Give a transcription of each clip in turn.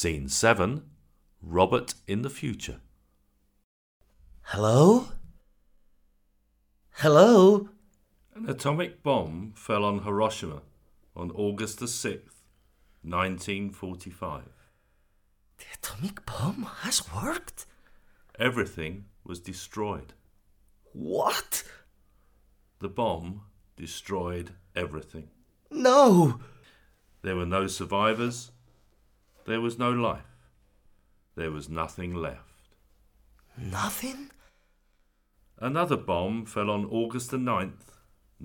Scene 7. Robert in the future. Hello? Hello? An atomic bomb fell on Hiroshima on August the 6th, 1945. The atomic bomb has worked? Everything was destroyed. What? The bomb destroyed everything. No! There were no survivors. There was no life. There was nothing left. Nothing? Another bomb fell on August the 9th,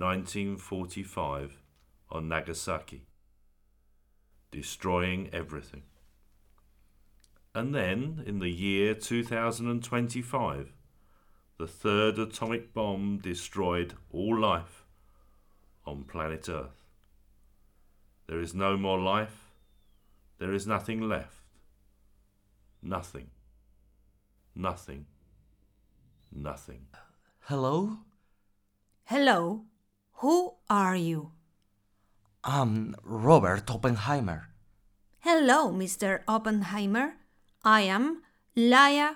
1945, on Nagasaki, destroying everything. And then, in the year 2025, the third atomic bomb destroyed all life on planet Earth. There is no more life. There is nothing left. Nothing. Nothing. Nothing. Hello? Hello, who are you? I'm Robert Oppenheimer. Hello, Mr. Oppenheimer. I am Laia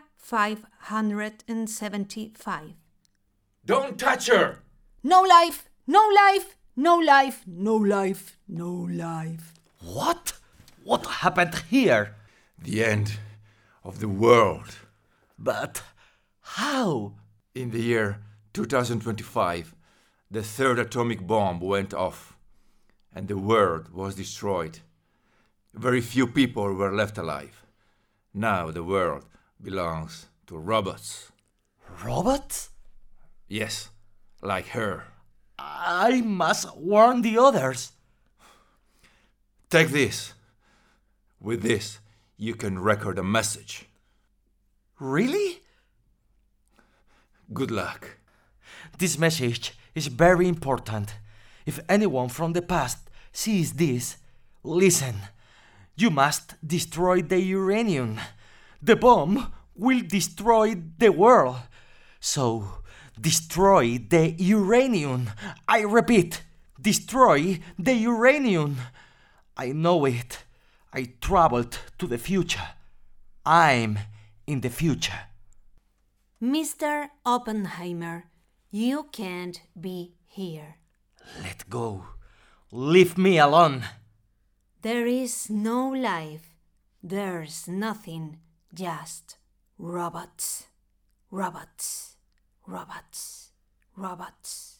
575. Don't touch her! No life, no life, no life, no life, no life. What? What happened here? The end of the world. But how? In the year 2025, the third atomic bomb went off and the world was destroyed. Very few people were left alive. Now the world belongs to robots. Robots? Yes, like her. I must warn the others. Take this. With this, you can record a message. Really? Good luck. This message is very important. If anyone from the past sees this, listen. You must destroy the uranium. The bomb will destroy the world. So, destroy the uranium. I repeat, destroy the uranium. I know it. I traveled to the future. I'm in the future. Mr. Oppenheimer, you can't be here. Let go. Leave me alone. There is no life. There's nothing. Just robots. Robots. Robots. Robots.